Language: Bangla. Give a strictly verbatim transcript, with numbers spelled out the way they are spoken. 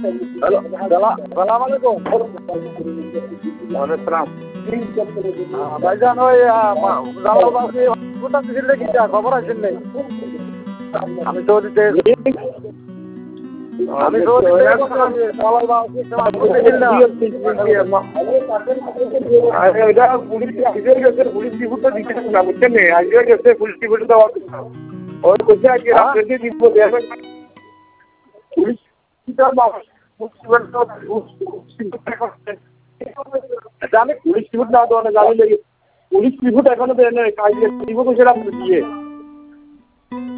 হ্যালো সালাম আলাইকুম। ওয়ালাইকুম ভাইজান ওই জালালবাসী কোথাও ছিল কি খবর আছে নেই? আমি সৌদিতে আমি সৌদিতে পুলিশ গেছে পুলিশ রিপোর্টটা দিচ্ছে না বুঝছেন আজকে গেছে পুলিশ রিপোর্ট দেওয়া ওই কোথায় আজকে রাত্রে দিব পুলিশ আচ্ছা আমি পুলিশ রিপোর্ট না দেওয়া জানি পুলিশ রিপোর্ট এখনো দেয় নাই কাজ রিপোর্ট সেটা দিয়ে